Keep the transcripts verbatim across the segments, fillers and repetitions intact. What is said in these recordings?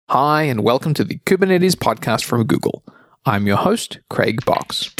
Hi, and welcome to the Kubernetes podcast from Google. I'm your host, Craig Box.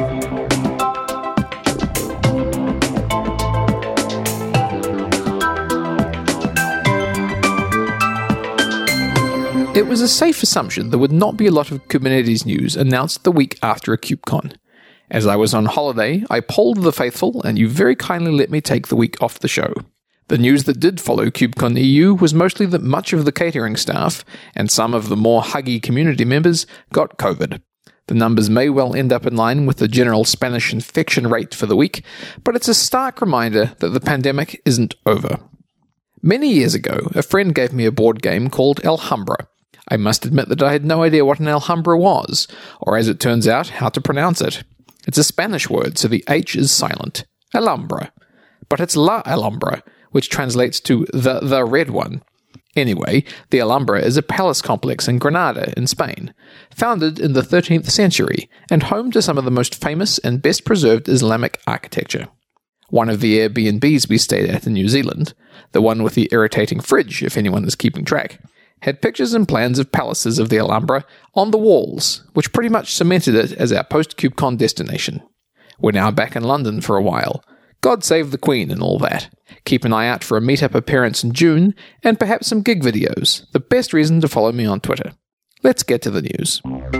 It was a safe assumption there would not be a lot of Kubernetes news announced the week after a KubeCon. As I was on holiday, I polled the faithful, and you very kindly let me take the week off the show. The news that did follow KubeCon E U was mostly that much of the catering staff, and some of the more huggy community members, got COVID. The numbers may well end up in line with the general Spanish infection rate for the week, but it's a stark reminder that the pandemic isn't over. Many years ago, a friend gave me a board game called Alhambra. I must admit that I had no idea what an Alhambra was, or as it turns out, how to pronounce it. It's a Spanish word, so the H is silent. Alhambra. But it's La Alhambra, which translates to the the red one. Anyway, the Alhambra is a palace complex in Granada, in Spain, founded in the thirteenth century, and home to some of the most famous and best preserved Islamic architecture. One of the Airbnbs we stayed at in New Zealand, the one with the irritating fridge, if anyone is keeping track, had pictures and plans of palaces of the Alhambra on the walls, which pretty much cemented it as our post-KubeCon destination. We're now back in London for a while. God save the Queen and all that. Keep an eye out for a meetup appearance in June, and perhaps some gig videos. The best reason to follow me on Twitter. Let's get to the news.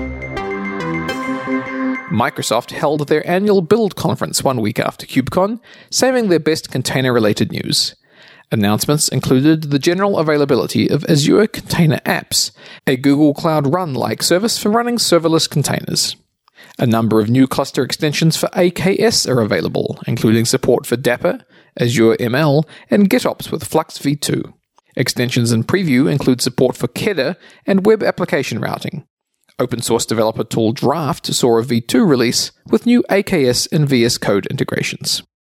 Microsoft held their annual Build conference one week after KubeCon, saving their best container-related news. Announcements included the general availability of Azure Container Apps, a Google Cloud Run-like service for running serverless containers. A number of new cluster extensions for A K S are available, including support for Dapr, Azure M L, and GitOps with Flux v two. Extensions in preview include support for K E D A and web application routing. Open source developer tool Draft saw a v two release with new A K S and V S Code integrations.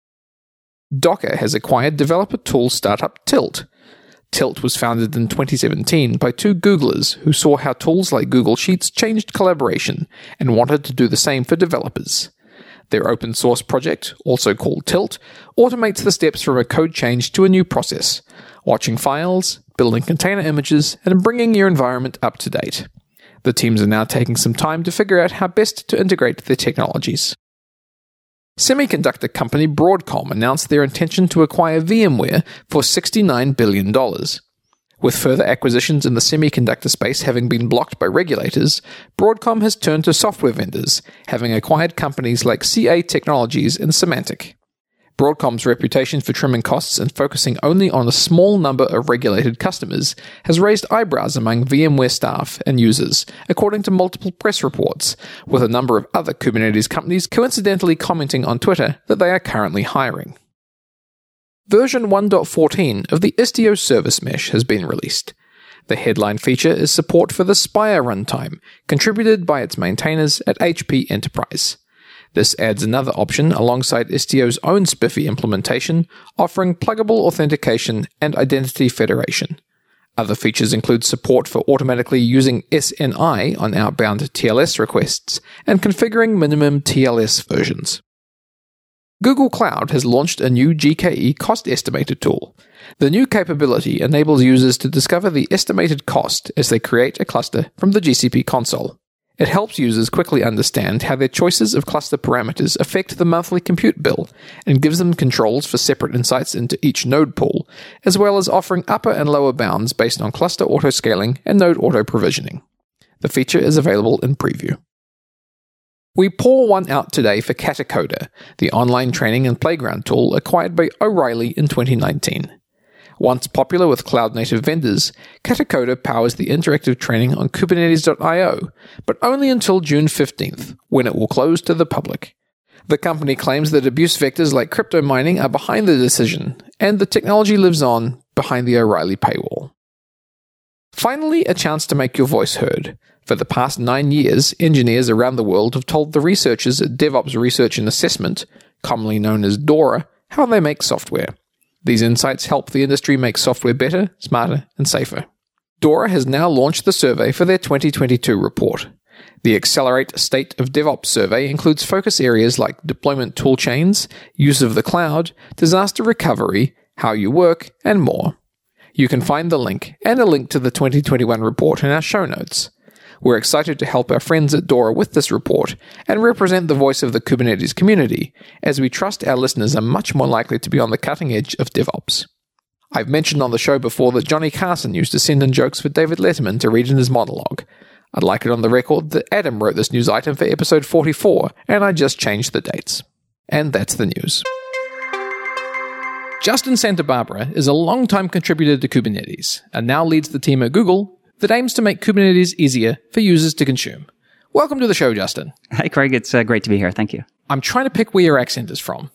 Docker has acquired developer tool startup Tilt. Tilt was founded in twenty seventeen by two Googlers who saw how tools like Google Sheets changed collaboration and wanted to do the same for developers. Their open source project, also called Tilt, automates the steps from a code change to a new process, watching files, building container images, and bringing your environment up to date. The teams are now taking some time to figure out how best to integrate their technologies. Semiconductor company Broadcom announced their intention to acquire VMware for sixty-nine billion dollars. With further acquisitions in the semiconductor space having been blocked by regulators, Broadcom has turned to software vendors, having acquired companies like C A Technologies and Symantec. Broadcom's reputation for trimming costs and focusing only on a small number of regulated customers has raised eyebrows among VMware staff and users, according to multiple press reports, with a number of other Kubernetes companies coincidentally commenting on Twitter that they are currently hiring. Version one point fourteen of the Istio service mesh has been released. The headline feature is support for the Spire runtime, contributed by its maintainers at H P Enterprise. This adds another option alongside Istio's own Spiffy implementation, offering pluggable authentication and identity federation. Other features include support for automatically using S N I on outbound T L S requests and configuring minimum T L S versions. Google Cloud has launched a new G K E cost estimator tool. The new capability enables users to discover the estimated cost as they create a cluster from the G C P console. It helps users quickly understand how their choices of cluster parameters affect the monthly compute bill, and gives them controls for separate insights into each node pool, as well as offering upper and lower bounds based on cluster auto-scaling and node auto-provisioning. The feature is available in preview. We pour one out today for Katacoda, the online training and playground tool acquired by O'Reilly in twenty nineteen. Once popular with cloud-native vendors, Katacoda powers the interactive training on Kubernetes dot io, but only until June fifteenth, when it will close to the public. The company claims that abuse vectors like crypto mining are behind the decision, and the technology lives on behind the O'Reilly paywall. Finally, a chance to make your voice heard. For the past nine years, engineers around the world have told the researchers at DevOps Research and Assessment, commonly known as DORA, how they make software. These insights help the industry make software better, smarter, and safer. DORA has now launched the survey for their twenty twenty-two report. The Accelerate State of DevOps survey includes focus areas like deployment toolchains, use of the cloud, disaster recovery, how you work, and more. You can find the link and a link to the twenty twenty-one report in our show notes. We're excited to help our friends at Dora with this report and represent the voice of the Kubernetes community, as we trust our listeners are much more likely to be on the cutting edge of DevOps. I've mentioned on the show before that Johnny Carson used to send in jokes for David Letterman to read in his monologue. I'd like it on the record that Adam wrote this news item for episode forty-four, and I just changed the dates. And that's the news. Justin Santabarbara is a long-time contributor to Kubernetes, and now leads the team at Google that aims to make Kubernetes easier for users to consume. Welcome to the show, Justin. Hi, Craig. It's uh, great to be here. Thank you. I'm trying to pick where your accent is from.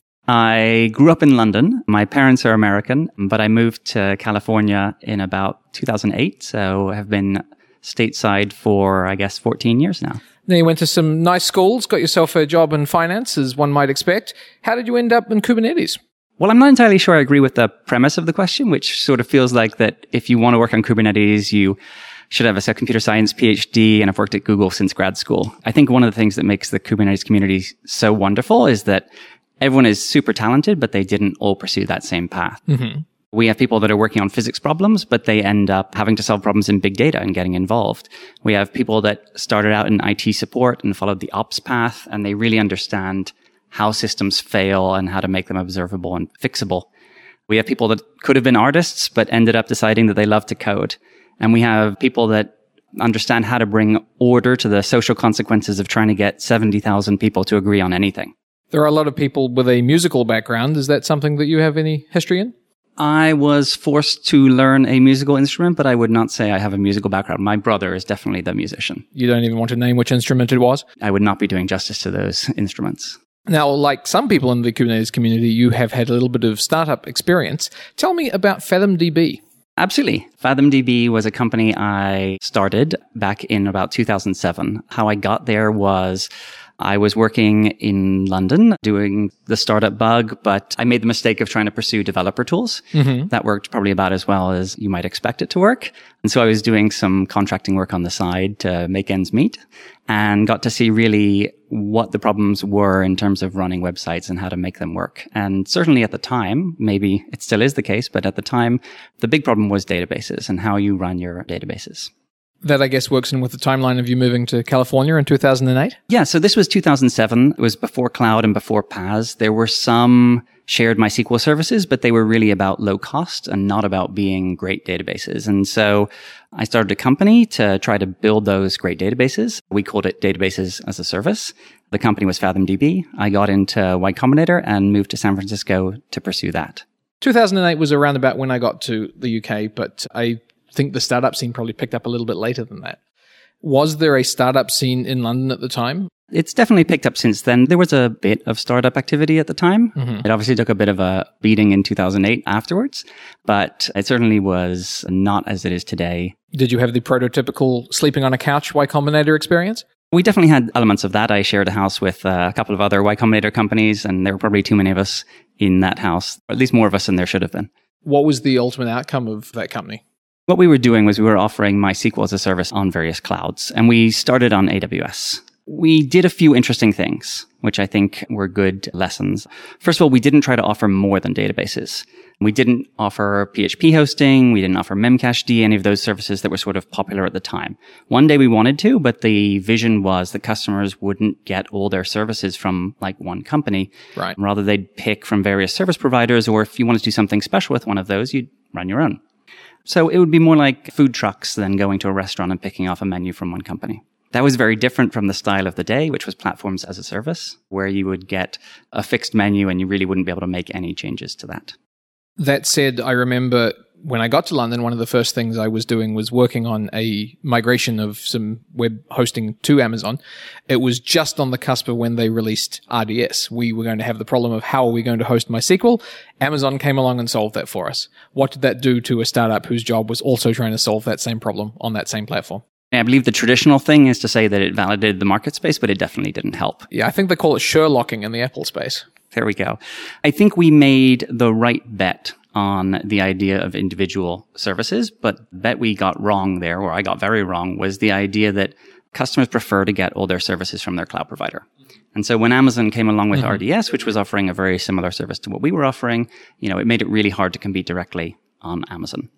I grew up in London. My parents are American, but I moved to California in about two thousand eight, so have been stateside for, I guess, fourteen years now. Then you went to some nice schools, got yourself a job in finance, as one might expect. How did you end up in Kubernetes? Well, I'm not entirely sure I agree with the premise of the question, which sort of feels like that if you want to work on Kubernetes, you should have a computer science PhD and have worked at Google since grad school. I think one of the things that makes the Kubernetes community so wonderful is that everyone is super talented, but they didn't all pursue that same path. Mm-hmm. We have people that are working on physics problems, but they end up having to solve problems in big data and getting involved. We have people that started out in I T support and followed the ops path, and they really understand how systems fail and how to make them observable and fixable. We have people that could have been artists, but ended up deciding that they love to code. And we have people that understand how to bring order to the social consequences of trying to get seventy thousand people to agree on anything. There are a lot of people with a musical background. Is that something that you have any history in? I was forced to learn a musical instrument, but I would not say I have a musical background. My brother is definitely the musician. You don't even want to name which instrument it was? I would not be doing justice to those instruments. Now, like some people in the Kubernetes community, you have had a little bit of startup experience. Tell me about FathomDB. Absolutely. FathomDB was a company I started back in about two thousand seven. How I got there was I was working in London doing the startup bug, but I made the mistake of trying to pursue developer tools. Mm-hmm. That worked probably about as well as you might expect it to work. And so I was doing some contracting work on the side to make ends meet and got to see really what the problems were in terms of running websites and how to make them work. And certainly at the time, maybe it still is the case, but at the time, the big problem was databases and how you run your databases. That, I guess, works in with the timeline of you moving to California in two thousand eight? Yeah, so this was two thousand seven. It was before cloud and before P A S. There were some shared MySQL services, but they were really about low cost and not about being great databases. And so I started a company to try to build those great databases. We called it Databases as a Service. The company was FathomDB. I got into Y Combinator and moved to San Francisco to pursue that. two thousand eight was around about when I got to the U K, but I think the startup scene probably picked up a little bit later than that. Was there a startup scene in London at the time? It's definitely picked up since then. There was a bit of startup activity at the time. Mm-hmm. It obviously took a bit of a beating in two thousand eight afterwards, but it certainly was not as it is today. Did you have the prototypical sleeping on a couch Y Combinator experience? We definitely had elements of that. I shared a house with uh, a couple of other Y Combinator companies, and there were probably too many of us in that house, or at least more of us than there should have been. What was the ultimate outcome of that company? What we were doing was we were offering MySQL as a service on various clouds, and we started on A W S. We did a few interesting things, which I think were good lessons. First of all, we didn't try to offer more than databases. We didn't offer P H P hosting. We didn't offer Memcached, any of those services that were sort of popular at the time. One day we wanted to, but the vision was that customers wouldn't get all their services from like one company. Right. Rather, they'd pick from various service providers, or if you wanted to do something special with one of those, you'd run your own. So it would be more like food trucks than going to a restaurant and picking off a menu from one company. That was very different from the style of the day, which was platforms as a service, where you would get a fixed menu and you really wouldn't be able to make any changes to that. That said, I remember when I got to London, one of the first things I was doing was working on a migration of some web hosting to Amazon. It was just on the cusp of when they released R D S. We were going to have the problem of how are we going to host MySQL? Amazon came along and solved that for us. What did that do to a startup whose job was also trying to solve that same problem on that same platform? I believe the traditional thing is to say that it validated the market space, but it definitely didn't help. Yeah, I think they call it Sherlocking in the Apple space. There we go. I think we made the right bet on the idea of individual services, but the bet we got wrong there, or I got very wrong, was the idea that customers prefer to get all their services from their cloud provider. And so when Amazon came along with mm-hmm. R D S, which was offering a very similar service to what we were offering, you know, it made it really hard to compete directly on Amazon.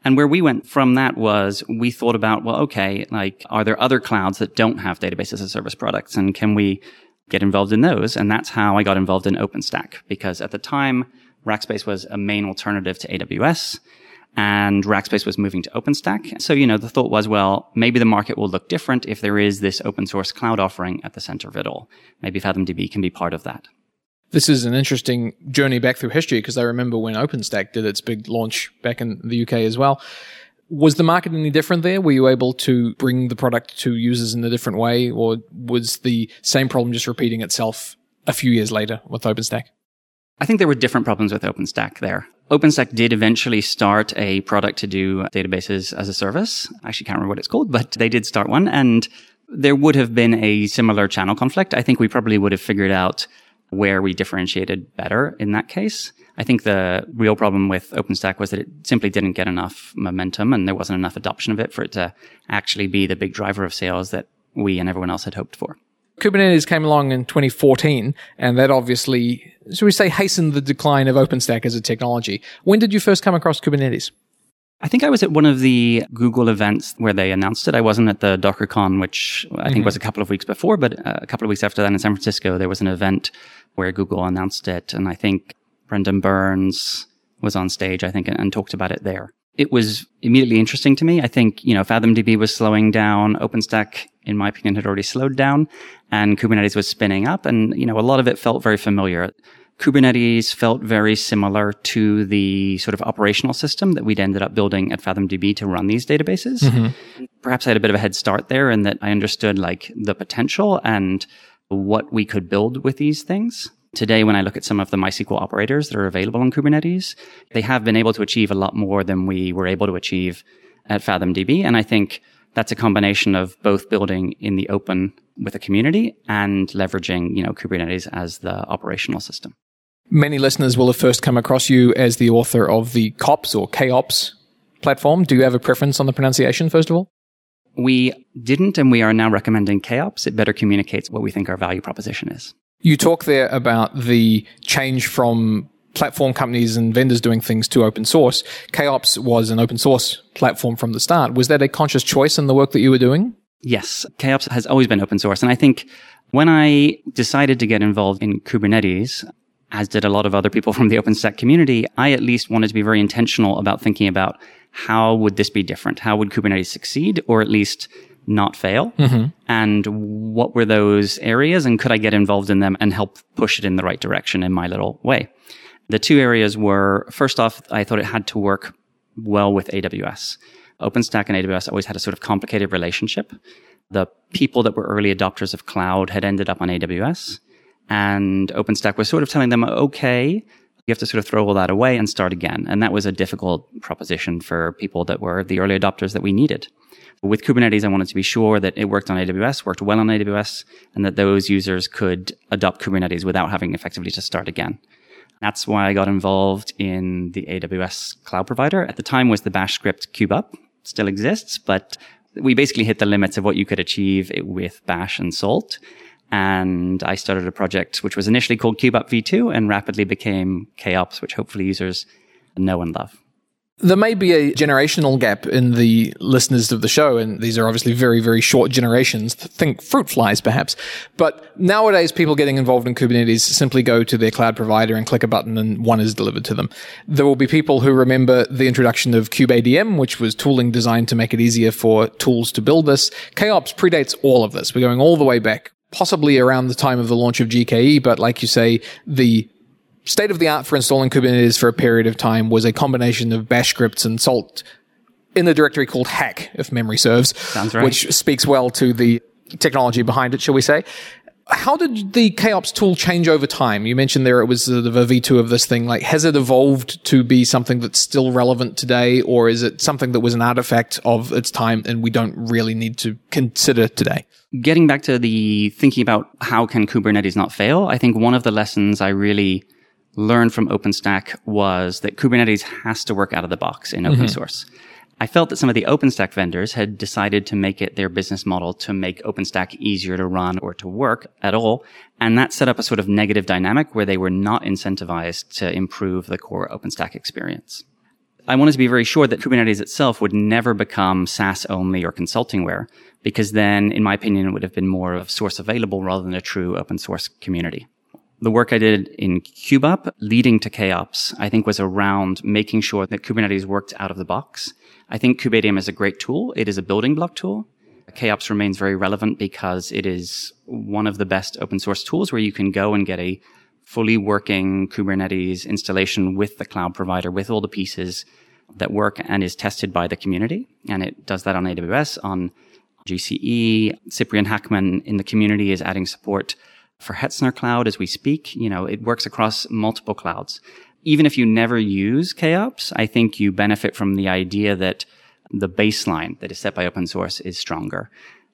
And where we went from that was we thought about, well, okay, like, are there other clouds that don't have database as a service products? And can we get involved in those? And that's how I got involved in OpenStack, because at the time, Rackspace was a main alternative to A W S, and Rackspace was moving to OpenStack. So, you know, the thought was, well, maybe the market will look different if there is this open source cloud offering at the center of it all. Maybe FathomDB can be part of that. This is an interesting journey back through history, because I remember when OpenStack did its big launch back in the U K as well. Was the market any different there? Were you able to bring the product to users in a different way, or was the same problem just repeating itself a few years later with OpenStack? I think there were different problems with OpenStack there. OpenStack did eventually start a product to do databases as a service. I actually can't remember what it's called, but they did start one. And there would have been a similar channel conflict. I think we probably would have figured out where we differentiated better in that case. I think the real problem with OpenStack was that it simply didn't get enough momentum, and there wasn't enough adoption of it for it to actually be the big driver of sales that we and everyone else had hoped for. Kubernetes came along in twenty fourteen, and that obviously, should we say, hastened the decline of OpenStack as a technology. When did you first come across Kubernetes? I think I was at one of the Google events where they announced it. I wasn't at the DockerCon, which I think mm-hmm. was a couple of weeks before, but a couple of weeks after that in San Francisco, there was an event where Google announced it. And I think Brendan Burns was on stage, I think, and, and talked about it there. It was immediately interesting to me. I think, you know, FathomDB was slowing down. OpenStack, in my opinion, had already slowed down, and Kubernetes was spinning up. And, you know, a lot of it felt very familiar. Kubernetes felt very similar to the sort of operational system that we'd ended up building at FathomDB to run these databases. Mm-hmm. Perhaps I had a bit of a head start there in that I understood like the potential and what we could build with these things. Today, when I look at some of the MySQL operators that are available on Kubernetes, they have been able to achieve a lot more than we were able to achieve at FathomDB. And I think that's a combination of both building in the open with a community and leveraging, you know, Kubernetes as the operational system. Many listeners will have first come across you as the author of the KOPS or K-ops platform. Do you have a preference on the pronunciation, first of all? We didn't, and we are now recommending K-ops. It better communicates what we think our value proposition is. You talk there about the change from platform companies and vendors doing things to open source. K-ops was an open source platform from the start. Was that a conscious choice in the work that you were doing? Yes. K-ops has always been open source. And I think when I decided to get involved in Kubernetes, as did a lot of other people from the OpenStack community, I at least wanted to be very intentional about thinking about how would this be different? How would Kubernetes succeed, or at least not fail? Mm-hmm. And what were those areas, and could I get involved in them and help push it in the right direction in my little way? The two areas were, first off, I thought it had to work well with A W S. OpenStack and A W S always had a sort of complicated relationship. The people that were early adopters of cloud had ended up on A W S, and OpenStack was sort of telling them, okay, you have to sort of throw all that away and start again. And that was a difficult proposition for people that were the early adopters that we needed. With Kubernetes, I wanted to be sure that it worked on A W S, worked well on A W S, and that those users could adopt Kubernetes without having effectively to start again. That's why I got involved in the A W S cloud provider. At the time was the bash script KubeUp. Still exists, but we basically hit the limits of what you could achieve with bash and salt. And I started a project which was initially called KubeUp v two and rapidly became K-ops, which hopefully users know and love. There may be a generational gap in the listeners of the show, and these are obviously very, very short generations. Think fruit flies, perhaps. But nowadays, people getting involved in Kubernetes simply go to their cloud provider and click a button and one is delivered to them. There will be people who remember the introduction of KubeADM, which was tooling designed to make it easier for tools to build this. K-ops predates all of this. We're going all the way back, possibly around the time of the launch of G K E, but like you say, the state of the art for installing Kubernetes for a period of time was a combination of bash scripts and salt in the directory called hack, if memory serves. Sounds right. Which speaks well to the technology behind it, shall we say. How did the K-ops tool change over time? You mentioned there it was the V two of this thing. Like, has it evolved to be something that's still relevant today, or is it something that was an artifact of its time and we don't really need to consider today? Getting back to the thinking about how can Kubernetes not fail, I think one of the lessons I really learned from OpenStack was that Kubernetes has to work out of the box in open mm-hmm. source. I felt that some of the OpenStack vendors had decided to make it their business model to make OpenStack easier to run or to work at all. And that set up a sort of negative dynamic where they were not incentivized to improve the core OpenStack experience. I wanted to be very sure that Kubernetes itself would never become SaaS only or consultingware, because then, in my opinion, it would have been more of source available rather than a true open source community. The work I did in KubeUp leading to KOps, I think, was around making sure that Kubernetes worked out of the box. I think KubeADM is a great tool. It is a building block tool. KOps remains very relevant because it is one of the best open source tools where you can go and get a fully working Kubernetes installation with the cloud provider, with all the pieces that work and is tested by the community. And it does that on A W S, on G C E. Cyprian Hackman in the community is adding support for Hetzner Cloud as we speak. You know, it works across multiple clouds. Even if you never use KOps, I think you benefit from the idea that the baseline that is set by open source is stronger.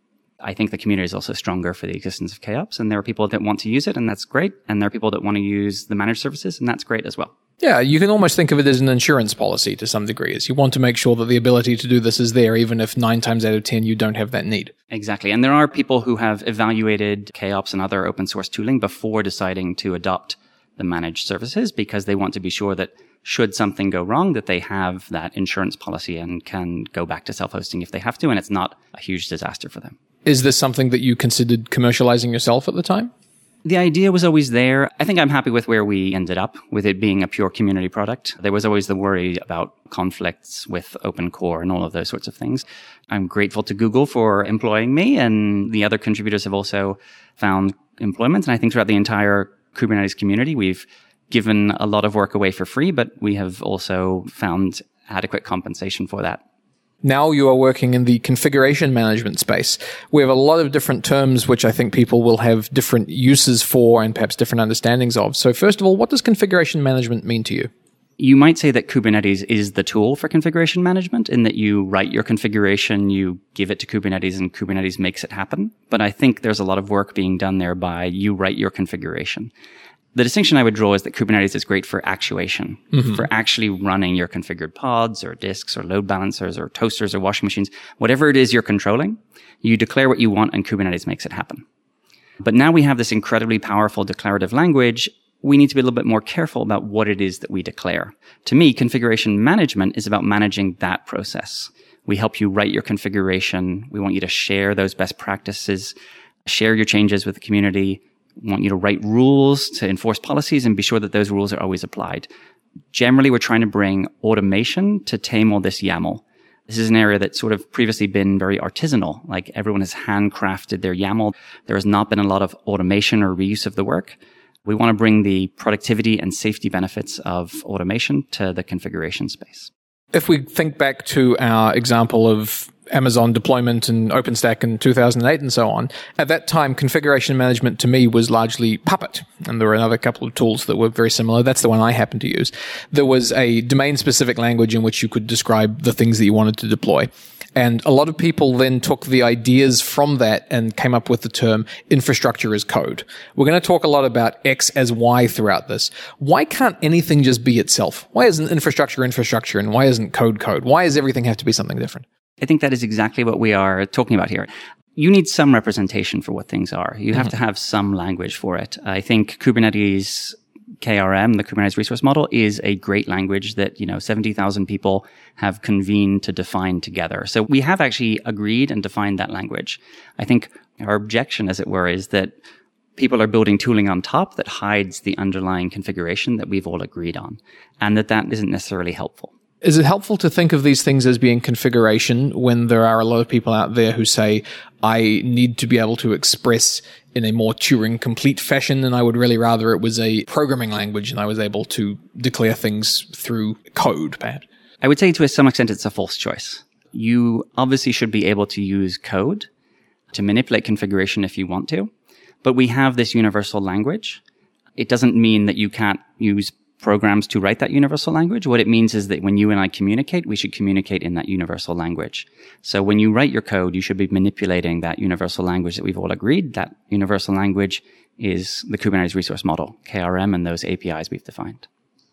I think the community is also stronger for the existence of KOps, and there are people that want to use it, and that's great. And there are people that want to use the managed services, and that's great as well. Yeah, you can almost think of it as an insurance policy to some degree, as you want to make sure that the ability to do this is there, even if nine times out of ten you don't have that need. Exactly. And there are people who have evaluated KOps and other open source tooling before deciding to adopt the managed services, because they want to be sure that should something go wrong, that they have that insurance policy and can go back to self-hosting if they have to, and it's not a huge disaster for them. Is this something that you considered commercializing yourself at the time? The idea was always there. I think I'm happy with where we ended up, with it being a pure community product. There was always the worry about conflicts with open core and all of those sorts of things. I'm grateful to Google for employing me, and the other contributors have also found employment. And I think throughout the entire Kubernetes community, we've given a lot of work away for free, but we have also found adequate compensation for that. Now you are working in the configuration management space. We have a lot of different terms which I think people will have different uses for and perhaps different understandings of. So first of all, what does configuration management mean to you? You might say that Kubernetes is the tool for configuration management, in that you write your configuration, you give it to Kubernetes, and Kubernetes makes it happen. But I think there's a lot of work being done there by you write your configuration. The distinction I would draw is that Kubernetes is great for actuation, mm-hmm. for actually running your configured pods or disks or load balancers or toasters or washing machines. Whatever it is you're controlling, you declare what you want and Kubernetes makes it happen. But now we have this incredibly powerful declarative language. We need to be a little bit more careful about what it is that we declare. To me, configuration management is about managing that process. We help you write your configuration. We want you to share those best practices, share your changes with the community. We want you to write rules to enforce policies and be sure that those rules are always applied. Generally, we're trying to bring automation to tame all this YAML. This is an area that's sort of previously been very artisanal, like everyone has handcrafted their YAML. There has not been a lot of automation or reuse of the work. We want to bring the productivity and safety benefits of automation to the configuration space. If we think back to our example of Amazon deployment and OpenStack in two thousand eight and so on, at that time, configuration management to me was largely Puppet. And there were another couple of tools that were very similar. That's the one I happened to use. There was a domain-specific language in which you could describe the things that you wanted to deploy. And a lot of people then took the ideas from that and came up with the term infrastructure as code. We're going to talk a lot about X as Y throughout this. Why can't anything just be itself? Why isn't infrastructure infrastructure and why isn't code code? Why does everything have to be something different? I think that is exactly what we are talking about here. You need some representation for what things are. You have mm-hmm. to have some language for it. I think Kubernetes K R M, the Kubernetes Resource Model, is a great language that, you know, seventy thousand people have convened to define together. So we have actually agreed and defined that language. I think our objection, as it were, is that people are building tooling on top that hides the underlying configuration that we've all agreed on, and that that isn't necessarily helpful. Is it helpful to think of these things as being configuration when there are a lot of people out there who say, I need to be able to express in a more Turing complete fashion, and I would really rather it was a programming language and I was able to declare things through code, perhaps? I would say to some extent it's a false choice. You obviously should be able to use code to manipulate configuration if you want to, but we have this universal language. It doesn't mean that you can't use programs to write that universal language. What it means is that when you and I communicate, we should communicate in that universal language. So when you write your code, you should be manipulating that universal language that we've all agreed. That universal language is the Kubernetes Resource Model, K R M, and those A P Is we've defined.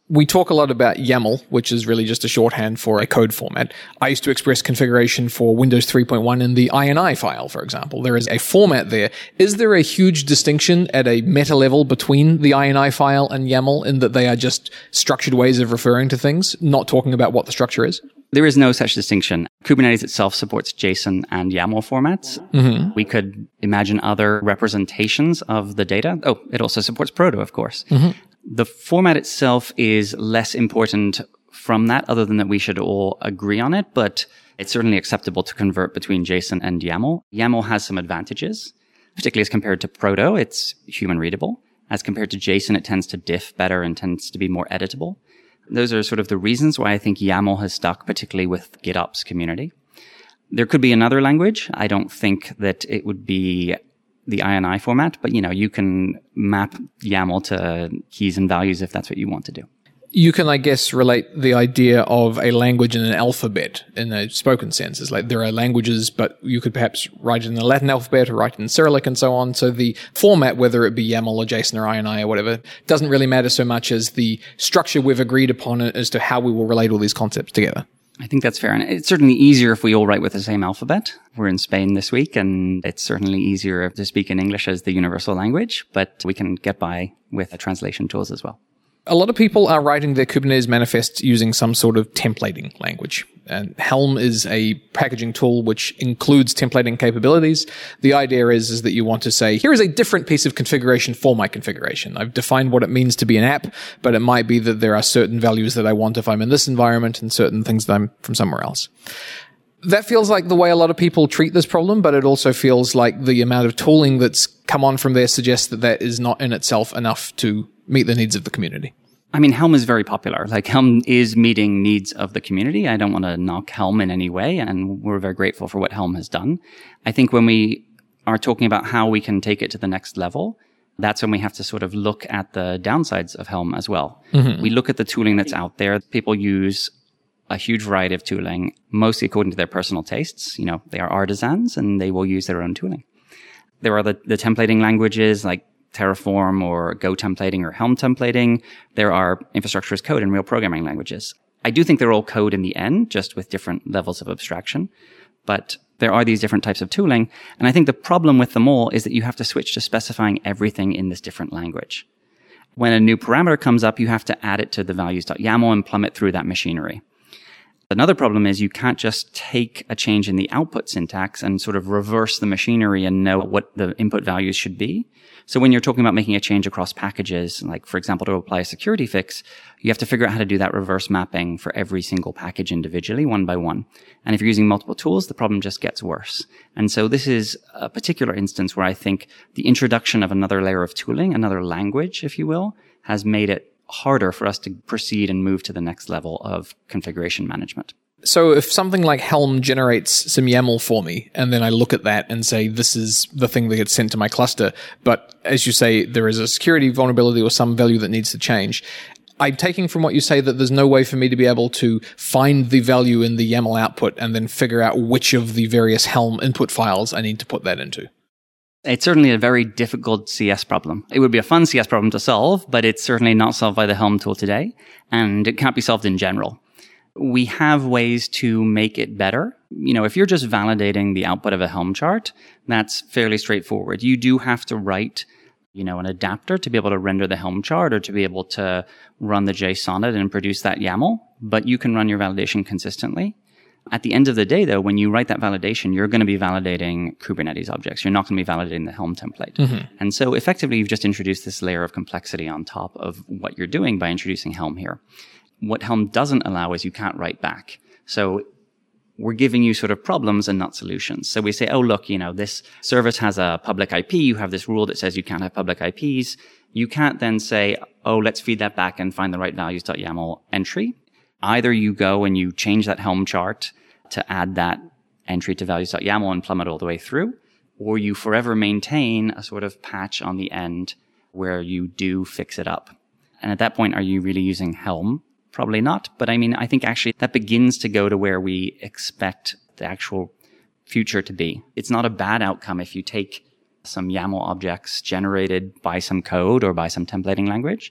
We talk a lot about YAML, which is really just a shorthand for a code format. I used to express configuration for Windows three point one in the I N I file, for example. There is a format there. Is there a huge distinction at a meta level between the I N I file and YAML in that they are just structured ways of referring to things, not talking about what the structure is? There is no such distinction. Kubernetes itself supports JSON and YAML formats. Mm-hmm. We could imagine other representations of the data. Oh, it also supports Proto, of course. Mm-hmm. The format itself is less important from that, other than that we should all agree on it, but it's certainly acceptable to convert between JSON and YAML. YAML has some advantages, particularly as compared to Proto. It's human readable. As compared to JSON, it tends to diff better and tends to be more editable. Those are sort of the reasons why I think YAML has stuck, particularly with GitOps community. There could be another language. I don't think that it would be the I N I format, but you know, you can map YAML to keys and values if that's what you want to do. You can, I guess, relate the idea of a language and an alphabet in a spoken sense. It's like there are languages, but you could perhaps write it in the Latin alphabet or write it in Cyrillic and so on. So the format, whether it be YAML or JSON or I N I or whatever, doesn't really matter so much as the structure we've agreed upon as to how we will relate all these concepts together. I think that's fair. And it's certainly easier if we all write with the same alphabet. We're in Spain this week, and it's certainly easier to speak in English as the universal language, but we can get by with the translation tools as well. A lot of people are writing their Kubernetes manifests using some sort of templating language. And Helm is a packaging tool which includes templating capabilities. The idea is, is that you want to say, here is a different piece of configuration for my configuration. I've defined what it means to be an app, but it might be that there are certain values that I want if I'm in this environment and certain things that I'm from somewhere else. That feels like the way a lot of people treat this problem, but it also feels like the amount of tooling that's come on from there suggests that that is not in itself enough to meet the needs of the community. I mean, Helm is very popular. Like, Helm is meeting needs of the community. I don't want to knock Helm in any way, and we're very grateful for what Helm has done. I think when we are talking about how we can take it to the next level, that's when we have to sort of look at the downsides of Helm as well. Mm-hmm. We look at the tooling that's out there. People use a huge variety of tooling, mostly according to their personal tastes. You know, they are artisans and they will use their own tooling. There are the, the templating languages like Terraform or Go templating or Helm templating. There are infrastructure as code and real programming languages. I do think they're all code in the end, just with different levels of abstraction. But there are these different types of tooling. And I think the problem with them all is that you have to switch to specifying everything in this different language. When a new parameter comes up, you have to add it to the values.yaml and plumb it through that machinery. Another problem is you can't just take a change in the output syntax and sort of reverse the machinery and know what the input values should be. So when you're talking about making a change across packages, like, for example, to apply a security fix, you have to figure out how to do that reverse mapping for every single package individually, one by one. And if you're using multiple tools, the problem just gets worse. And so this is a particular instance where I think the introduction of another layer of tooling, another language, if you will, has made it harder for us to proceed and move to the next level of configuration management. So if something like Helm generates some YAML for me, and then I look at that and say, this is the thing that gets sent to my cluster, but as you say, there is a security vulnerability or some value that needs to change, I'm taking from what you say that there's no way for me to be able to find the value in the YAML output and then figure out which of the various Helm input files I need to put that into. It's certainly a very difficult C S problem. It would be a fun C S problem to solve, but it's certainly not solved by the Helm tool today, and it can't be solved in general. We have ways to make it better. You know, if you're just validating the output of a Helm chart, that's fairly straightforward. You do have to write, you know, an adapter to be able to render the Helm chart or to be able to run the JSON and produce that YAML, but you can run your validation consistently. At the end of the day, though, when you write that validation, you're going to be validating Kubernetes objects. You're not going to be validating the Helm template. Mm-hmm. And so effectively, you've just introduced this layer of complexity on top of what you're doing by introducing Helm here. What Helm doesn't allow is you can't write back. So we're giving you sort of problems and not solutions. So we say, oh, look, you know, this service has a public I P. You have this rule that says you can't have public I Ps. You can't then say, oh, let's feed that back and find the right values.yaml entry. Either you go and you change that Helm chart to add that entry to values.yaml and plumb it all the way through, or you forever maintain a sort of patch on the end where you do fix it up. And at that point, are you really using Helm? Probably not. But I mean, I think actually that begins to go to where we expect the actual future to be. It's not a bad outcome if you take some YAML objects generated by some code or by some templating language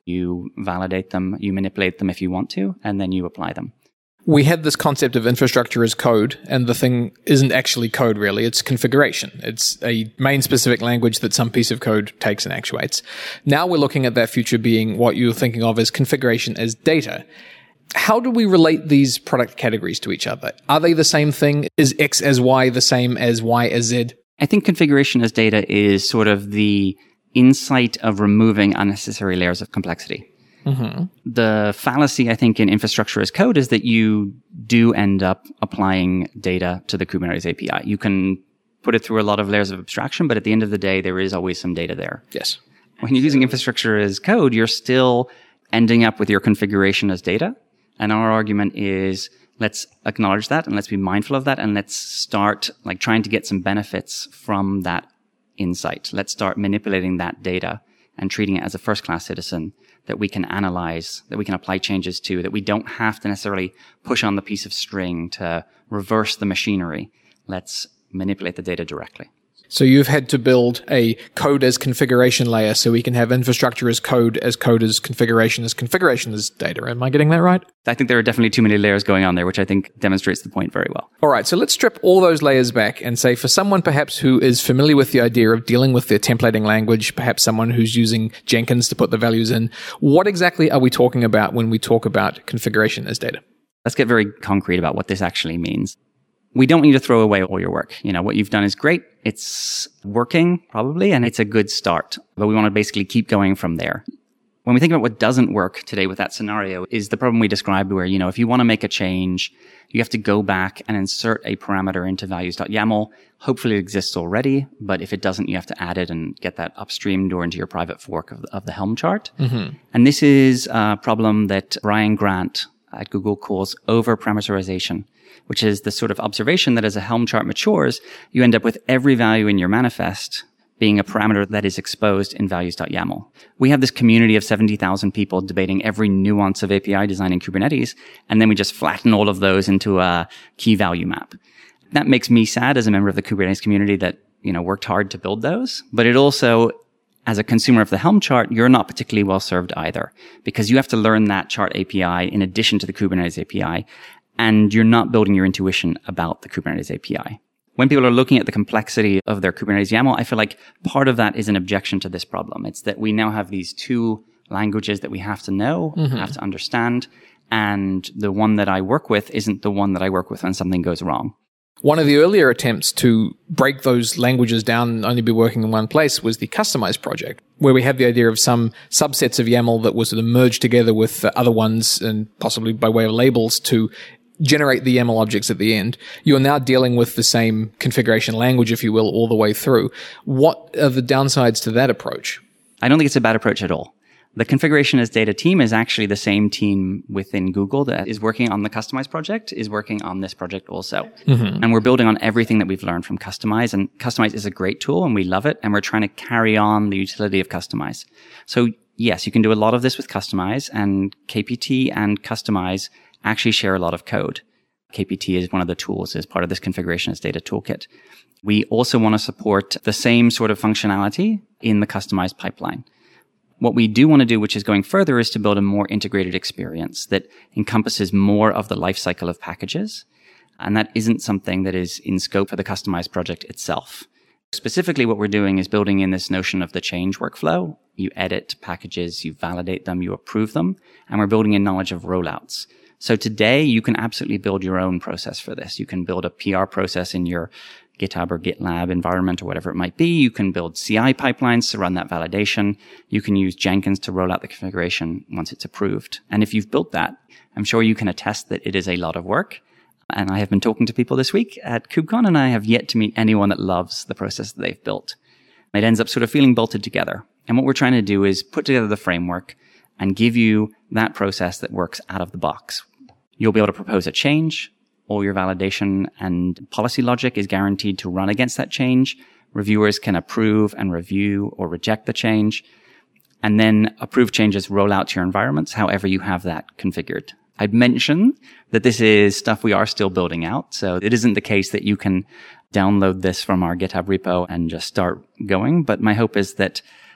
You validate them, you manipulate them if you want to, and then you apply them. We had this concept of infrastructure as code, and the thing isn't actually code really, it's configuration. It's a main specific language that some piece of code takes and actuates. Now we're looking at that future being what you're thinking of as configuration as data. How do we relate these product categories to each other? Are they the same thing? Is X as Y the same as Y as Z? I think configuration as data is sort of the insight of removing unnecessary layers of complexity. Mm-hmm. The fallacy, I think, in infrastructure as code is that you do end up applying data to the Kubernetes A P I. You can put it through a lot of layers of abstraction, but at the end of the day, there is always some data there. Yes. When you're using infrastructure as code, you're still ending up with your configuration as data. And our argument is, let's acknowledge that and let's be mindful of that, and let's start like trying to get some benefits from that insight. Let's start manipulating that data and treating it as a first-class citizen that we can analyze, that we can apply changes to, that we don't have to necessarily push on the piece of string to reverse the machinery. Let's manipulate the data directly. So you've had to build a code as configuration layer so we can have infrastructure as code, as code as configuration, as configuration as data. Am I getting that right? I think there are definitely too many layers going on there, which I think demonstrates the point very well. All right, so let's strip all those layers back and say for someone perhaps who is familiar with the idea of dealing with their templating language, perhaps someone who's using Jenkins to put the values in, what exactly are we talking about when we talk about configuration as data? Let's get very concrete about what this actually means. We don't need to throw away all your work. You know, what you've done is great. It's working probably, and it's a good start, but we want to basically keep going from there. When we think about what doesn't work today with that scenario is the problem we described where, you know, if you want to make a change, you have to go back and insert a parameter into values.yaml. Hopefully it exists already, but if it doesn't, you have to add it and get that upstreamed or into your private fork of the, of the Helm chart. Mm-hmm. And this is a problem that Brian Grant at Google calls over-parameterization, which is the sort of observation that as a Helm chart matures, you end up with every value in your manifest being a parameter that is exposed in values.yaml. We have this community of seventy thousand people debating every nuance of A P I design in Kubernetes, and then we just flatten all of those into a key value map. That makes me sad as a member of the Kubernetes community that, you know, worked hard to build those, but it also, as a consumer of the Helm chart, you're not particularly well served either, because you have to learn that chart A P I in addition to the Kubernetes A P I, and you're not building your intuition about the Kubernetes A P I. When people are looking at the complexity of their Kubernetes YAML, I feel like part of that is an objection to this problem. It's that we now have these two languages that we have to know, mm-hmm. have to understand, and the one that I work with isn't the one that I work with when something goes wrong. One of the earlier attempts to break those languages down and only be working in one place was the Kustomize project, where we had the idea of some subsets of YAML that were sort of merged together with the other ones and possibly by way of labels to generate the YAML objects at the end. You're now dealing with the same configuration language, if you will, all the way through. What are the downsides to that approach? I don't think it's a bad approach at all. The configuration as data team is actually the same team within Google that is working on the Kustomize project, is working on this project also. Mm-hmm. And we're building on everything that we've learned from Kustomize. And Kustomize is a great tool and we love it. And we're trying to carry on the utility of Kustomize. So yes, you can do a lot of this with Kustomize, and K P T and Kustomize actually share a lot of code. K P T is one of the tools as part of this configuration as data toolkit. We also want to support the same sort of functionality in the Kustomize pipeline. What we do want to do, which is going further, is to build a more integrated experience that encompasses more of the lifecycle of packages. And that isn't something that is in scope for the Kustomize project itself. Specifically, what we're doing is building in this notion of the change workflow. You edit packages, you validate them, you approve them, and we're building in knowledge of rollouts. So today, you can absolutely build your own process for this. You can build a P R process in your GitHub or GitLab environment or whatever it might be. You can build C I pipelines to run that validation. You can use Jenkins to roll out the configuration once it's approved. And if you've built that, I'm sure you can attest that it is a lot of work. And I have been talking to people this week at KubeCon, and I have yet to meet anyone that loves the process that they've built. It ends up sort of feeling bolted together. And what we're trying to do is put together the framework and give you that process that works out of the box. You'll be able to propose a change. All your validation and policy logic is guaranteed to run against that change. Reviewers can approve and review or reject the change. And then approved changes roll out to your environments, however you have that configured. I'd mention that this is stuff we are still building out. So it isn't the case that you can download this from our GitHub repo and just start going. But my hope is that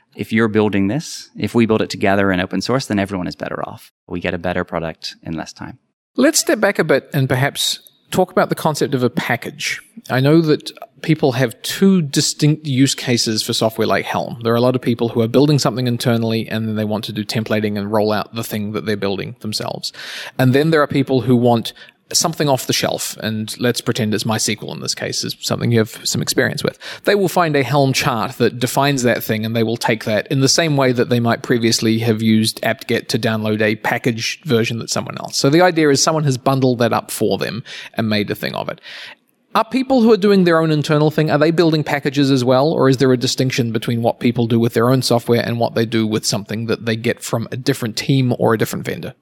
if you're building this, if we build it together in open source, then everyone is better off. We get a better product in less time. Let's step back a bit and perhaps talk about the concept of a package. I know that people have two distinct use cases for software like Helm. There are a lot of people who are building something internally and then they want to do templating and roll out the thing that they're building themselves. And then there are people who want something off the shelf, and let's pretend it's MySQL in this case, is something you have some experience with. They will find a Helm chart that defines that thing, and they will take that in the same way that they might previously have used apt-get to download a packaged version that someone else. So the idea is someone has bundled that up for them and made a thing of it. Are people who are doing their own internal thing, are they building packages as well, or is there a distinction between what people do with their own software and what they do with something that they get from a different team or a different vendor?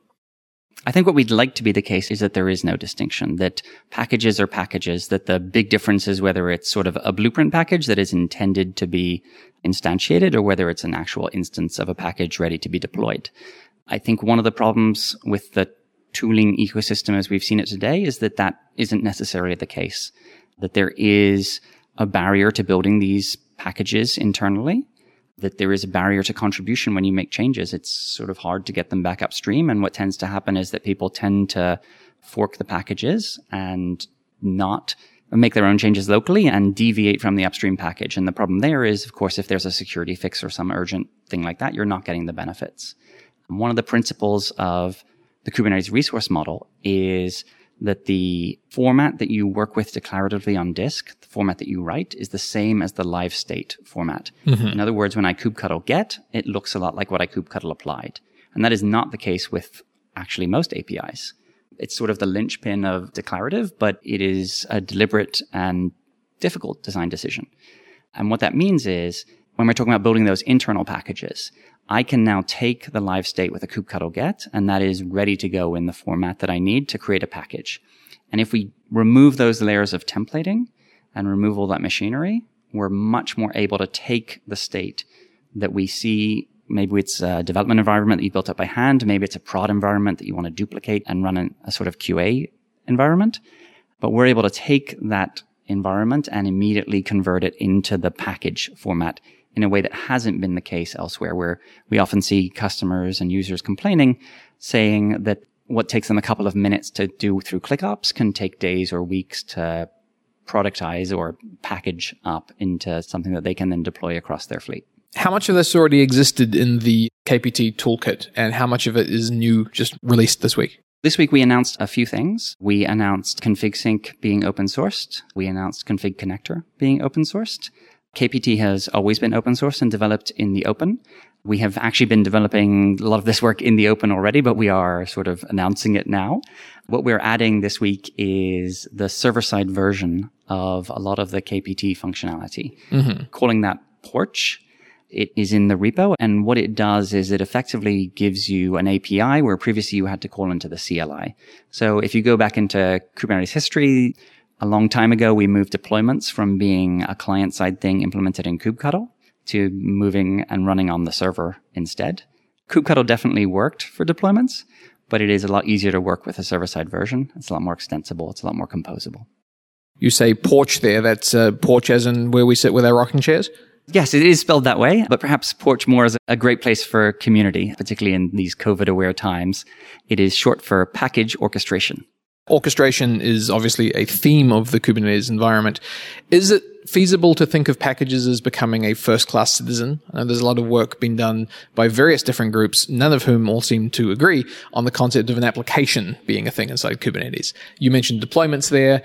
I think what we'd like to be the case is that there is no distinction, that packages are packages, that the big difference is whether it's sort of a blueprint package that is intended to be instantiated or whether it's an actual instance of a package ready to be deployed. I think one of the problems with the tooling ecosystem as we've seen it today is that that isn't necessarily the case, that there is a barrier to building these packages internally, that there is a barrier to contribution when you make changes. It's sort of hard to get them back upstream. And what tends to happen is that people tend to fork the packages and not make their own changes locally and deviate from the upstream package. And the problem there is, of course, if there's a security fix or some urgent thing like that, you're not getting the benefits. And one of the principles of the Kubernetes resource model is that the format that you work with declaratively on disk, the format that you write, is the same as the live state format. Mm-hmm. In other words, when I kubectl get, it looks a lot like what I kubectl applied. And that is not the case with actually most A P Is. It's sort of the linchpin of declarative, but it is a deliberate and difficult design decision. And what that means is, when we're talking about building those internal packages, I can now take the live state with a kubectl get, and that is ready to go in the format that I need to create a package. And if we remove those layers of templating and remove all that machinery, we're much more able to take the state that we see. Maybe it's a development environment that you built up by hand. Maybe it's a prod environment that you want to duplicate and run in a sort of Q A environment. But we're able to take that environment and immediately convert it into the package format in a way that hasn't been the case elsewhere, where we often see customers and users complaining, saying that what takes them a couple of minutes to do through ClickOps can take days or weeks to productize or package up into something that they can then deploy across their fleet. How much of this already existed in the K P T toolkit, and how much of it is new, just released this week? This week, we announced a few things. We announced Config Sync being open sourced. We announced Config Connector being open sourced. K P T has always been open source and developed in the open. We have actually been developing a lot of this work in the open already, but we are sort of announcing it now. What we're adding this week is the server-side version of a lot of the K P T functionality, mm-hmm. calling that Porch. It is in the repo, and what it does is it effectively gives you an A P I where previously you had to call into the C L I. So if you go back into Kubernetes history, a long time ago, we moved deployments from being a client-side thing implemented in kubectl to moving and running on the server instead. Kubectl definitely worked for deployments, but it is a lot easier to work with a server-side version. It's a lot more extensible. It's a lot more composable. You say Porch there. That's uh, Porch as in where we sit with our rocking chairs? Yes, it is spelled that way, but perhaps Porch more is a great place for community, particularly in these COVID-aware times. It is short for package orchestration. Orchestration is obviously a theme of the Kubernetes environment. Is it feasible to think of packages as becoming a first-class citizen? Uh, there's a lot of work being done by various different groups, none of whom all seem to agree on the concept of an application being a thing inside Kubernetes. You mentioned deployments there.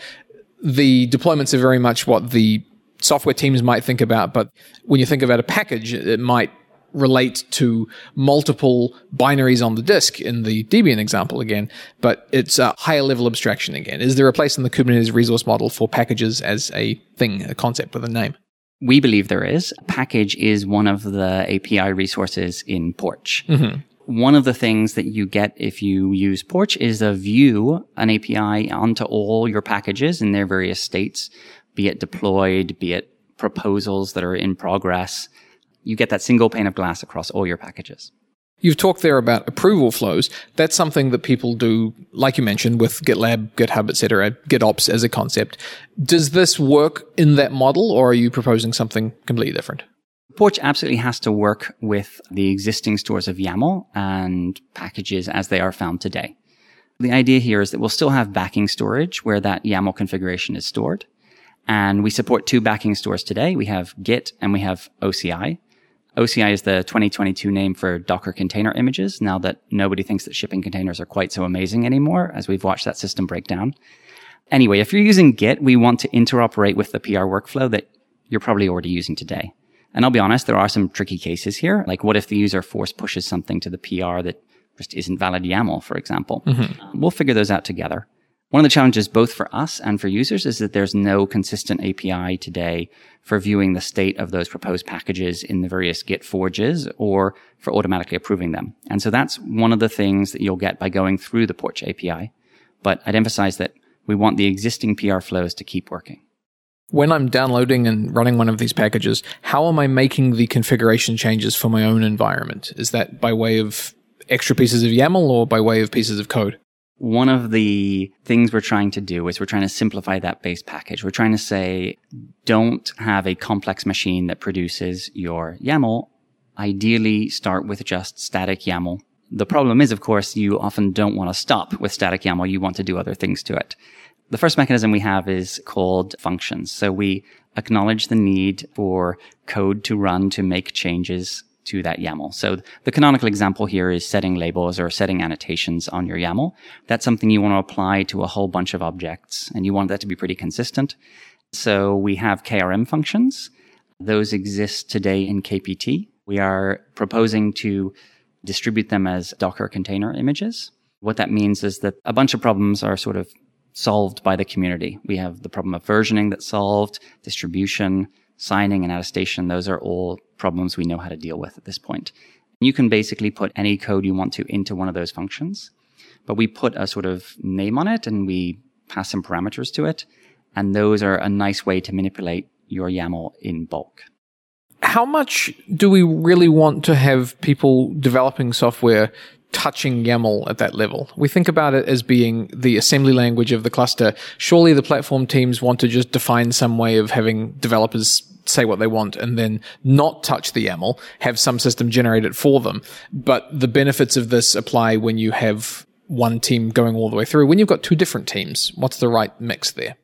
The deployments are very much what the software teams might think about, but when you think about a package, it might relate to multiple binaries on the disk in the Debian example again, but it's a higher level abstraction again. Is there a place in the Kubernetes resource model for packages as a thing, a concept with a name? We believe there is. Package is one of the A P I resources in Porch. Mm-hmm. One of the things that you get if you use Porch is a view, an A P I onto all your packages in their various states, be it deployed, be it proposals that are in progress. You get that single pane of glass across all your packages. You've talked there about approval flows. That's something that people do, like you mentioned, with GitLab, GitHub, et cetera, GitOps as a concept. Does this work in that model, or are you proposing something completely different? Porch absolutely has to work with the existing stores of YAML and packages as they are found today. The idea here is that we'll still have backing storage where that YAML configuration is stored. And we support two backing stores today. We have Git and we have O C I. O C I is the twenty twenty-two name for Docker container images, now that nobody thinks that shipping containers are quite so amazing anymore, as we've watched that system break down. Anyway, if you're using Git, we want to interoperate with the P R workflow that you're probably already using today. And I'll be honest, there are some tricky cases here. Like, what if the user force pushes something to the P R that just isn't valid YAML, for example? Mm-hmm. We'll figure those out together. One of the challenges both for us and for users is that there's no consistent A P I today for viewing the state of those proposed packages in the various Git forges or for automatically approving them. And so that's one of the things that you'll get by going through the Porch A P I. But I'd emphasize that we want the existing P R flows to keep working. When I'm downloading and running one of these packages, how am I making the configuration changes for my own environment? Is that by way of extra pieces of YAML or by way of pieces of code? One of the things we're trying to do is we're trying to simplify that base package. We're trying to say, don't have a complex machine that produces your YAML. Ideally, start with just static YAML. The problem is, of course, you often don't want to stop with static YAML. You want to do other things to it. The first mechanism we have is called functions. So we acknowledge the need for code to run to make changes to that YAML. So the canonical example here is setting labels or setting annotations on your YAML. That's something you want to apply to a whole bunch of objects, and you want that to be pretty consistent. So we have K R M functions. Those exist today in K P T. We are proposing to distribute them as Docker container images. What that means is that a bunch of problems are sort of solved by the community. We have the problem of versioning that's solved, distribution, signing, and attestation. Those are all problems we know how to deal with at this point. You can basically put any code you want to into one of those functions, but we put a sort of name on it and we pass some parameters to it. And those are a nice way to manipulate your YAML in bulk. How much do we really want to have people developing software touching YAML at that level? We think about it as being the assembly language of the cluster. Surely the platform teams want to just define some way of having developers say what they want and then not touch the YAML, have some system generate it for them. But the benefits of this apply when you have one team going all the way through. When you've got two different teams, what's the right mix there?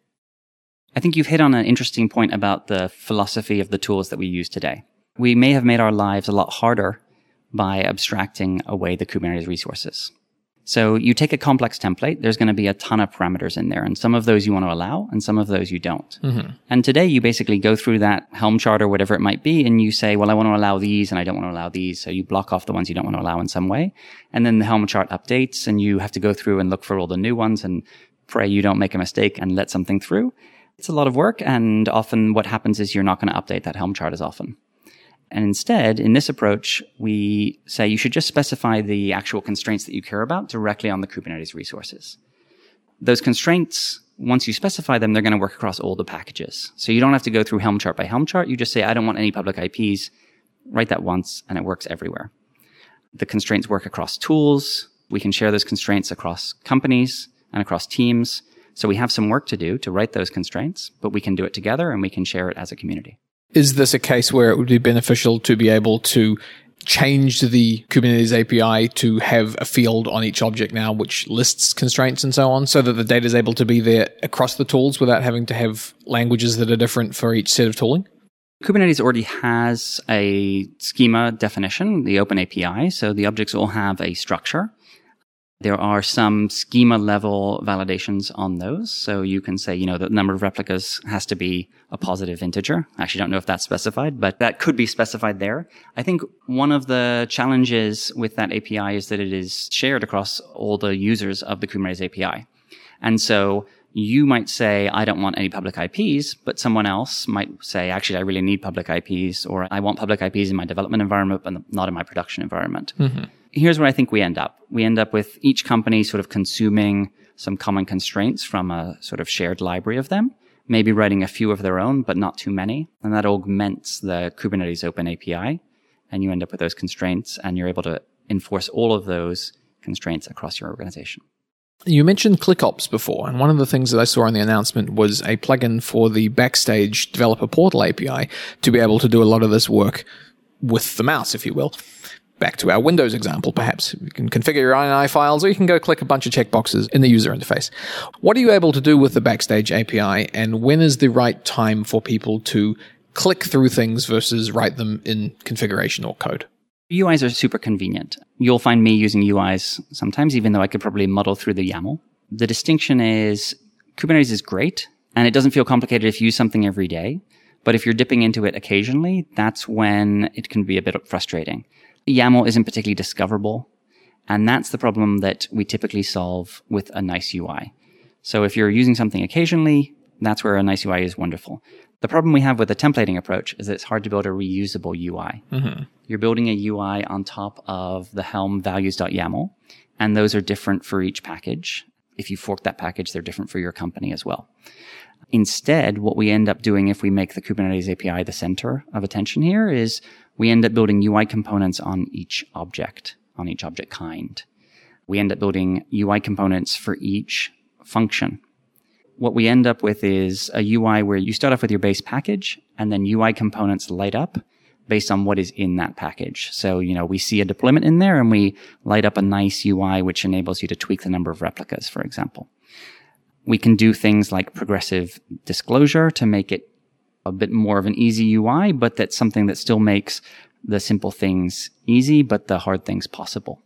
I think you've hit on an interesting point about the philosophy of the tools that we use today. We may have made our lives a lot harder by abstracting away the Kubernetes resources. So you take a complex template, there's going to be a ton of parameters in there, and some of those you want to allow, and some of those you don't. Mm-hmm. And today you basically go through that Helm chart or whatever it might be, and you say, well, I want to allow these, and I don't want to allow these. So you block off the ones you don't want to allow in some way. And then the Helm chart updates, and you have to go through and look for all the new ones and pray you don't make a mistake and let something through. It's a lot of work, and often what happens is you're not going to update that Helm chart as often. And instead, in this approach, we say you should just specify the actual constraints that you care about directly on the Kubernetes resources. Those constraints, once you specify them, they're going to work across all the packages. So you don't have to go through Helm chart by Helm chart. You just say, I don't want any public I Ps. Write that once, and it works everywhere. The constraints work across tools. We can share those constraints across companies and across teams. So we have some work to do to write those constraints, but we can do it together, and we can share it as a community. Is this a case where it would be beneficial to be able to change the Kubernetes A P I to have a field on each object now which lists constraints and so on, so that the data is able to be there across the tools without having to have languages that are different for each set of tooling? Kubernetes already has a schema definition, the Open A P I, so the objects all have a structure. There are some schema level validations on those. So you can say, you know, the number of replicas has to be a positive integer. I actually don't know if that's specified, but that could be specified there. I think one of the challenges with that A P I is that it is shared across all the users of the Kubernetes A P I. And so you might say, I don't want any public I Ps, but someone else might say, actually, I really need public I Ps, or I want public I Ps in my development environment, but not in my production environment. Mm-hmm. Here's where I think we end up. We end up with each company sort of consuming some common constraints from a sort of shared library of them, maybe writing a few of their own, but not too many. And that augments the Kubernetes Open A P I. And you end up with those constraints, and you're able to enforce all of those constraints across your organization. You mentioned ClickOps before, and one of the things that I saw in the announcement was a plugin for the Backstage Developer Portal A P I to be able to do a lot of this work with the mouse, if you will. Back to our Windows example, perhaps. You can configure your I N I files, or you can go click a bunch of checkboxes in the user interface. What are you able to do with the Backstage A P I, and when is the right time for people to click through things versus write them in configuration or code? U Is are super convenient. You'll find me using U Is sometimes, even though I could probably muddle through the YAML. The distinction is Kubernetes is great, and it doesn't feel complicated if you use something every day. But if you're dipping into it occasionally, that's when it can be a bit frustrating. YAML isn't particularly discoverable, and that's the problem that we typically solve with a nice U I. So if you're using something occasionally, that's where a nice U I is wonderful. The problem we have with the templating approach is that it's hard to build a reusable U I. Mm-hmm. You're building a U I on top of the Helm values.yaml, and those are different for each package. If you fork that package, they're different for your company as well. Instead, what we end up doing if we make the Kubernetes A P I the center of attention here is we end up building U I components on each object, on each object kind. We end up building U I components for each function. What we end up with is a U I where you start off with your base package, and then U I components light up based on what is in that package. So, you know, we see a deployment in there, and we light up a nice U I which enables you to tweak the number of replicas, for example. We can do things like progressive disclosure to make it a bit more of an easy U I, but that's something that still makes the simple things easy, but the hard things possible.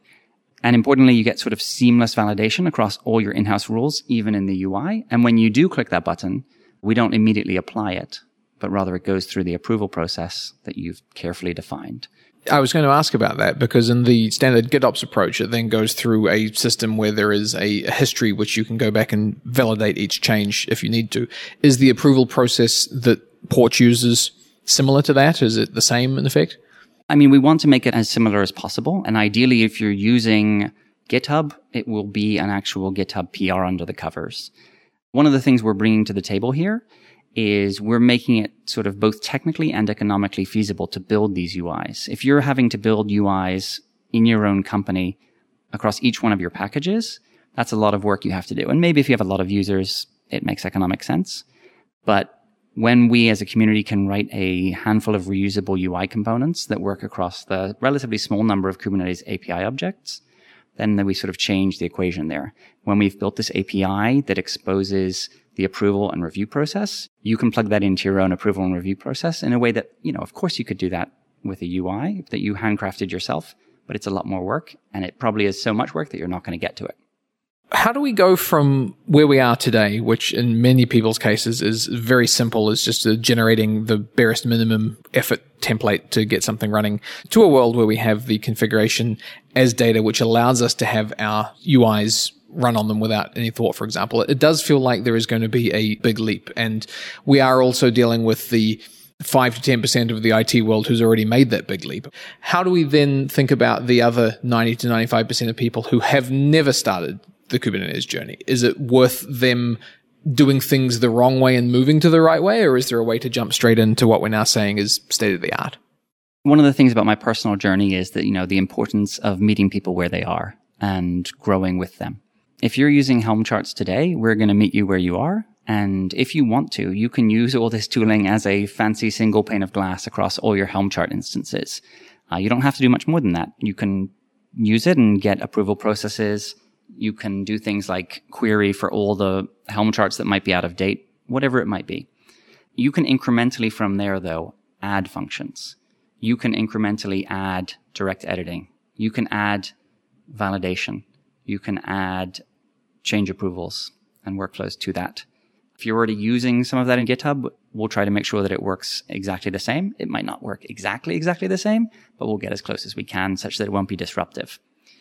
And importantly, you get sort of seamless validation across all your in-house rules, even in the U I. And when you do click that button, we don't immediately apply it, but rather it goes through the approval process that you've carefully defined. I was going to ask about that, because in the standard GitOps approach, it then goes through a system where there is a history which you can go back and validate each change if you need to. Is the approval process that Porch uses similar to that? Is it the same in effect? I mean, we want to make it as similar as possible. And ideally, if you're using GitHub, it will be an actual GitHub P R under the covers. One of the things we're bringing to the table here is we're making it sort of both technically and economically feasible to build these U Is. If you're having to build U Is in your own company across each one of your packages, that's a lot of work you have to do. And maybe if you have a lot of users, it makes economic sense. But when we as a community can write a handful of reusable U I components that work across the relatively small number of Kubernetes A P I objects, then we sort of change the equation there. When we've built this A P I that exposes the approval and review process, you can plug that into your own approval and review process in a way that, you know, of course you could do that with a U I that you handcrafted yourself, but it's a lot more work, and it probably is so much work that you're not going to get to it. How do we go from where we are today, which in many people's cases is very simple, is just uh, generating the barest minimum effort template to get something running, to a world where we have the configuration as data, which allows us to have our U Is run on them without any thought, for example? It does feel like there is going to be a big leap. And we are also dealing with the five to ten percent of the I T world who's already made that big leap. How do we then think about the other ninety to ninety-five percent of people who have never started the Kubernetes journey? Is it worth them doing things the wrong way and moving to the right way, or is there a way to jump straight into what we're now saying is state of the art? One of the things about my personal journey is that, you know, the importance of meeting people where they are and growing with them. If you're using Helm charts today, we're going to meet you where you are. And if you want to, you can use all this tooling as a fancy single pane of glass across all your Helm chart instances. Uh, you don't have to do much more than that. You can use it and get approval processes. You can do things like query for all the Helm charts that might be out of date, whatever it might be. You can incrementally from there, though, add functions. You can incrementally add direct editing. You can add validation. You can add change approvals and workflows to that. If you're already using some of that in GitHub, we'll try to make sure that it works exactly the same. It might not work exactly, exactly the same, but we'll get as close as we can such that it won't be disruptive.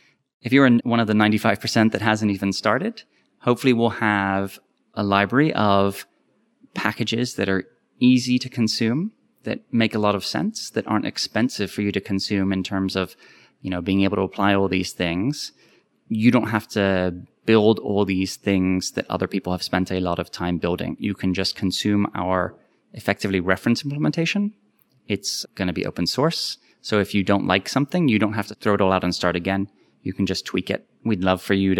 If you're in one of the ninety-five percent that hasn't even started, hopefully we'll have a library of packages that are easy to consume, that make a lot of sense, that aren't expensive for you to consume in terms of, you know, being able to apply all these things. You don't have to build all these things that other people have spent a lot of time building. You can just consume our effectively reference implementation. It's going to be open source. So if you don't like something, you don't have to throw it all out and start again. You can just tweak it. We'd love for you to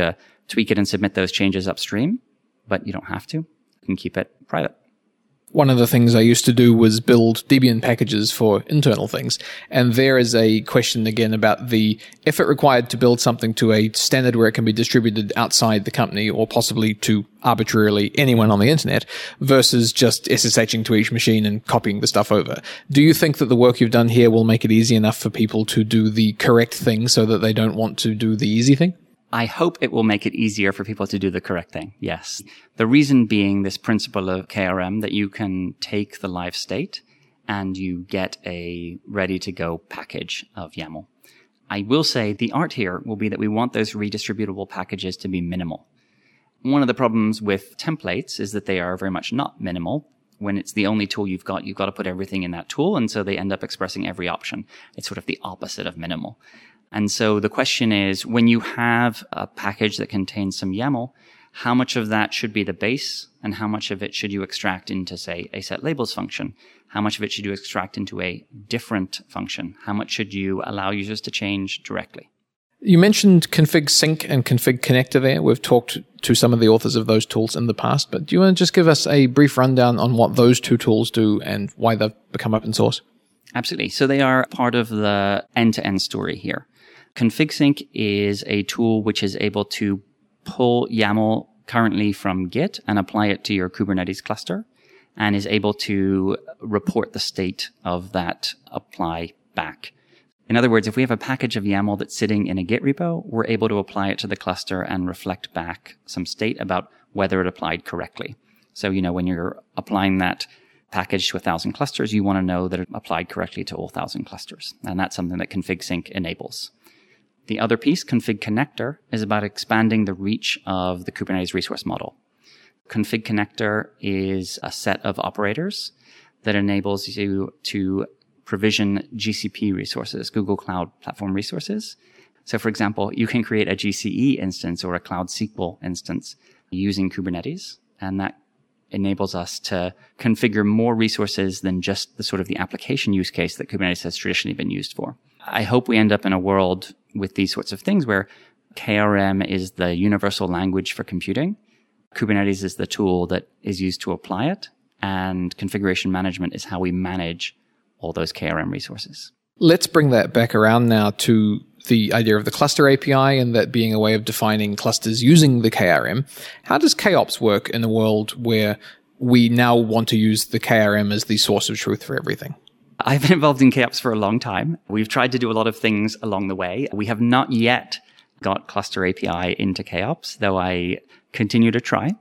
tweak it and submit those changes upstream, but you don't have to. You can keep it private. One of the things I used to do was build Debian packages for internal things. And there is a question again about the effort required to build something to a standard where it can be distributed outside the company or possibly to arbitrarily anyone on the internet versus just SSHing to each machine and copying the stuff over. Do you think that the work you've done here will make it easy enough for people to do the correct thing so that they don't want to do the easy thing? I hope it will make it easier for people to do the correct thing. Yes. The reason being this principle of K R M that you can take the live state and you get a ready to go package of YAML. I will say the art here will be that we want those redistributable packages to be minimal. One of the problems with templates is that they are very much not minimal. When it's the only tool you've got, you've got to put everything in that tool. And so they end up expressing every option. It's sort of the opposite of minimal. And so the question is, when you have a package that contains some YAML, how much of that should be the base and how much of it should you extract into, say, a setLabels function? How much of it should you extract into a different function? How much should you allow users to change directly? You mentioned config sync and config connector there. We've talked to some of the authors of those tools in the past, but do you want to just give us a brief rundown on what those two tools do and why they've become open source? Absolutely. So they are part of the end-to-end story here. Config sync is a tool which is able to pull YAML currently from Git and apply it to your Kubernetes cluster and is able to report the state of that apply back. In other words, if we have a package of YAML that's sitting in a Git repo, we're able to apply it to the cluster and reflect back some state about whether it applied correctly. So, you know, when you're applying that package to a thousand clusters, you want to know that it applied correctly to all thousand clusters. And that's something that config sync enables. The other piece, config connector, is about expanding the reach of the Kubernetes resource model. Config connector is a set of operators that enables you to provision G C P resources, Google Cloud Platform resources. So, for example, you can create a G C E instance or a Cloud S Q L instance using Kubernetes, and that enables us to configure more resources than just the sort of the application use case that Kubernetes has traditionally been used for. I hope we end up in a world with these sorts of things where K R M is the universal language for computing. Kubernetes is the tool that is used to apply it. And configuration management is how we manage all those K R M resources. Let's bring that back around now to the idea of the cluster A P I and that being a way of defining clusters using the K R M. How does K ops work in a world where we now want to use the K R M as the source of truth for everything? I've been involved in K ops for a long time. We've tried to do a lot of things along the way. We have not yet got cluster A P I into K ops, though I continue to try.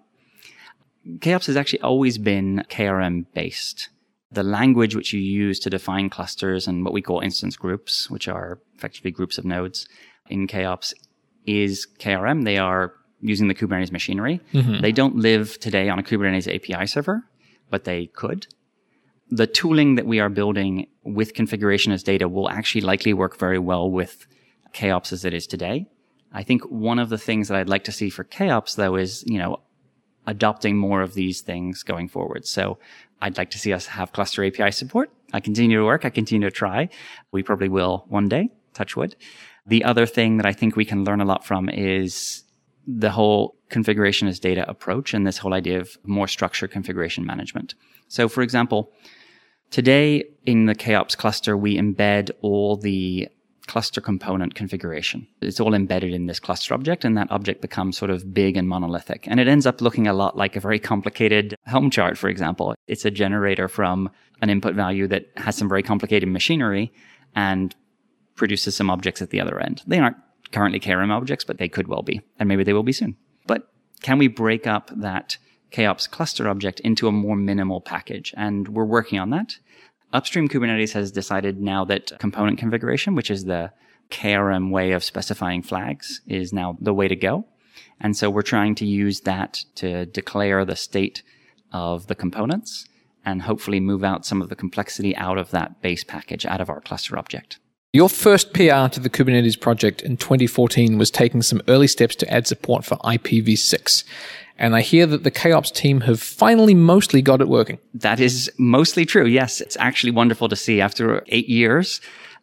K ops has actually always been K R M based. The language which you use to define clusters and what we call instance groups, which are effectively groups of nodes in K ops, is K R M. They are using the Kubernetes machinery. Mm-hmm. They don't live today on a Kubernetes A P I server, but they could. The tooling that we are building with configuration as data will actually likely work very well with K ops as it is today. I think one of the things that I'd like to see for K ops, though, is, you know, adopting more of these things going forward. So I'd like to see us have cluster A P I support. I continue to work. I continue to try. We probably will one day, touch wood. The other thing that I think we can learn a lot from is the whole configuration as data approach and this whole idea of more structured configuration management. So, for example, today in the K ops cluster, we embed all the cluster component configuration. It's all embedded in this cluster object, and that object becomes sort of big and monolithic. And it ends up looking a lot like a very complicated Helm chart, for example. It's a generator from an input value that has some very complicated machinery and produces some objects at the other end. They aren't currently K R M objects, but they could well be, and maybe they will be soon. But can we break up that K ops cluster object into a more minimal package? And we're working on that. Upstream Kubernetes has decided now that component configuration, which is the K R M way of specifying flags, is now the way to go. And so we're trying to use that to declare the state of the components and hopefully move out some of the complexity out of that base package, out of our cluster object. Your first P R to the Kubernetes project in twenty fourteen was taking some early steps to add support for I P v six. And I hear that the K ops team have finally mostly got it working. That is mostly true. Yes, it's actually wonderful to see after eight years,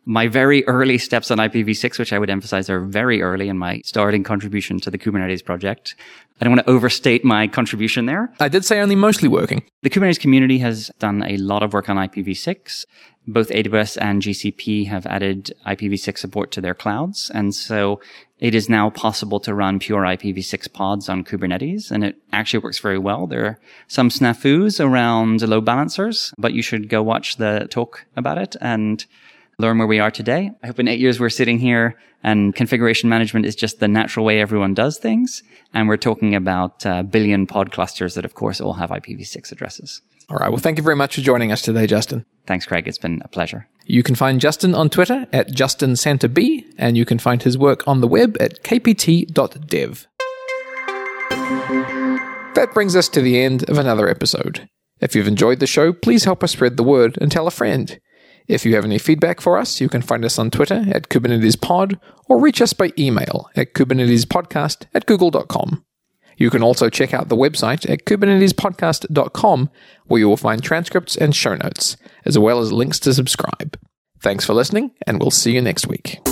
my very early steps on I P v six, which I would emphasize are very early in my starting contribution to the Kubernetes project. I don't want to overstate my contribution there. I did say only mostly working. The Kubernetes community has done a lot of work on I P v six. Both A W S and G C P have added I P v six support to their clouds. And so it is now possible to run pure I P v six pods on Kubernetes, and it actually works very well. There are some snafus around load balancers, but you should go watch the talk about it and learn where we are today. I hope in eight years we're sitting here and configuration management is just the natural way everyone does things. And we're talking about a billion pod clusters that, of course, all have I P v six addresses. All right. Well, thank you very much for joining us today, Justin. Thanks, Craig. It's been a pleasure. You can find Justin on Twitter at Justin Santa B, and you can find his work on the web at k p t dot dev. That brings us to the end of another episode. If you've enjoyed the show, please help us spread the word and tell a friend. If you have any feedback for us, you can find us on Twitter at KubernetesPod or reach us by email at kubernetespodcast at google dot com. You can also check out the website at kubernetespodcast dot com, where you will find transcripts and show notes, as well as links to subscribe. Thanks for listening, and we'll see you next week.